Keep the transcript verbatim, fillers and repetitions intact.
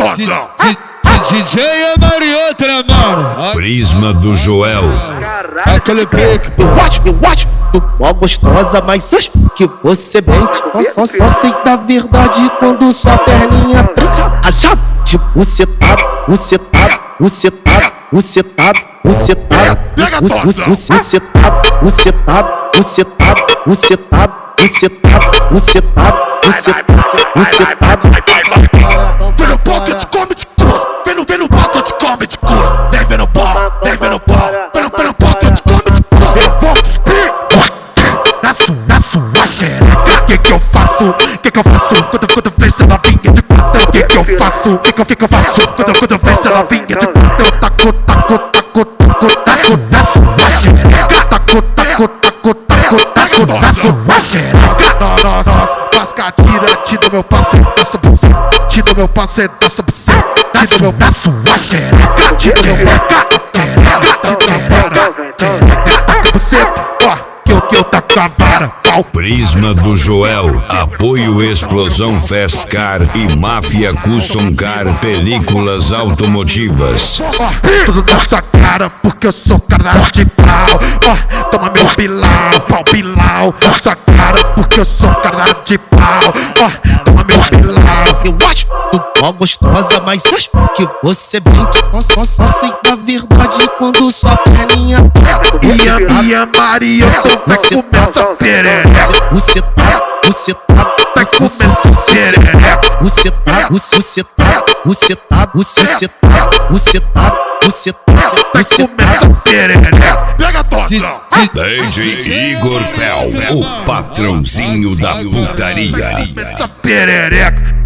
tosão. D J é Marioutra, mano. Prisma do Joel. Aquele pique. Eu acho, eu acho, tu mó gostosa, mas acho que você mente. Só, só sei da verdade quando sua perninha trecha. A chave, tipo, você tá, você tá, você tá, você tá, você tá, você tá, você tá, você tá, você tá, você tá, você tá, você tá, você tá. Vem no pocket, come de cor. Vem no, vem no pocket, come de cor. Vem, vem no pó, vem, vem no pó. Vem no, vem no pocket, come de cor. Eu vou cuspir na sua, na sua xereca. Que que eu faço? Que que eu faço? Quando, quando vejo ela vinha de quatro. Que que eu faço? Que que, que que eu faço? Quando, quando vejo ela vinha de quatro. Eu taco, taco, taco, taco, taco na sua xereca. Taco, taco, taco, taco, taco na sua xereca. Nós, nós, nós, faz catira, te dou meu passo, eu sou você. Te dou meu passo, eu sou você. Te dou meu passo, a xereca. Te dou meu passo, xereca, xereca, xereca. Você, ó, que eu, que eu tá com a vara. Prisma do Joel. Apoio Explosão Fast Car e Máfia Custom Car Películas Automotivas. Ó, tudo na sua cara, porque eu sou cara de pau. Ó, toma meu pilau, pau pilau. Na sua cara, porque eu sou cara de pau. Ó, toma meu pilau. Eu acho tu mó gostosa, mas acho que você mente. Só, só sei da verdade quando sua perninha trecha. E a Maria, você vai comer essa perereca. Você tá, você tá, Vai comer essa perereca. você tá, você tá, você tá, você tá, você tá, você tá, Vai você comer essa tá. perereca. Pega a tosão. D J Igor Fel, o patrãozinho da putaria. Essa perereca.